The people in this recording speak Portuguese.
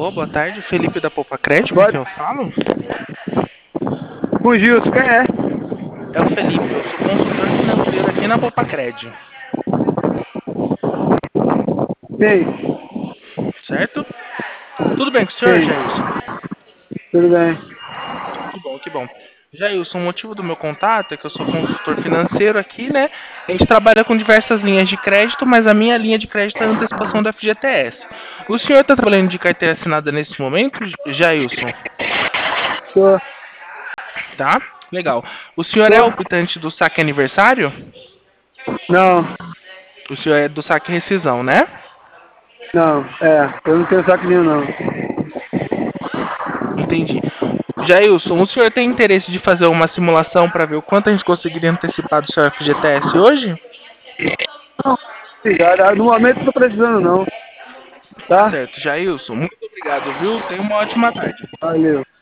Alô, boa tarde, Felipe da Poupa Crédito, com Pode. quem eu falo? Com o Gilson, quem é? É o Felipe, eu sou consultor financeiro aqui na Poupa Crédito, Sim, certo? Tudo bem com o senhor, sim, Jailson? tudo bem. Que bom, que bom. Jailson, o motivo do meu contato é que eu sou consultor financeiro aqui, né? A gente trabalha com diversas linhas de crédito, mas a minha linha de crédito é a antecipação do FGTS. O senhor está trabalhando de carteira assinada nesse momento, Jailson? Tô, Tá? Legal. O senhor é tô. o optante do saque aniversário? Não, O senhor é do saque rescisão, né? não, eu não tenho saco nenhum, não. Entendi. Jailson, o senhor tem interesse de fazer uma simulação para ver o quanto a gente conseguiria antecipar do seu FGTS hoje? Obrigado. No momento não tô precisando, não. Tá Tá? certo, Jailson. Muito obrigado, viu? Tenha uma ótima tarde. Valeu.